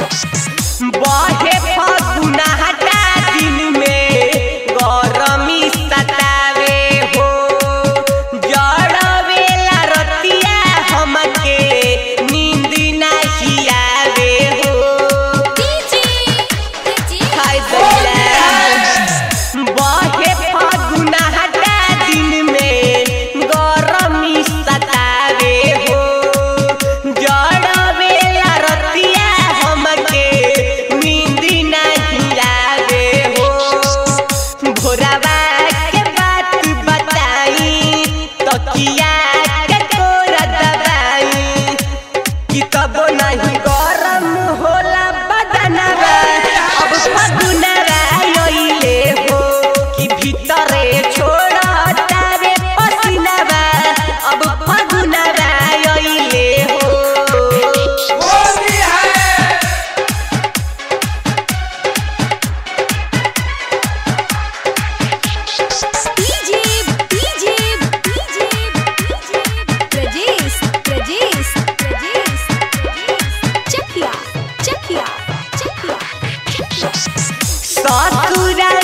बहे फगुना हटा दिन में गरमी सतावे हो जड़वेला रतिया हमके नींद नहीं आवे हो हाय बहे फगुना हटा दिन में गरमी सतावे हो जड़वेला रतिया हमके नींद नहीं आवे हो भोरवा के बात बताई तकिया के तोरा दबाई कि तब नहीं गरम होला बदनवा अब फगुनवा आइले हो कि भीतरे छोड़ता रे पसीनवा अब फगुनवा आइले हो ससुरा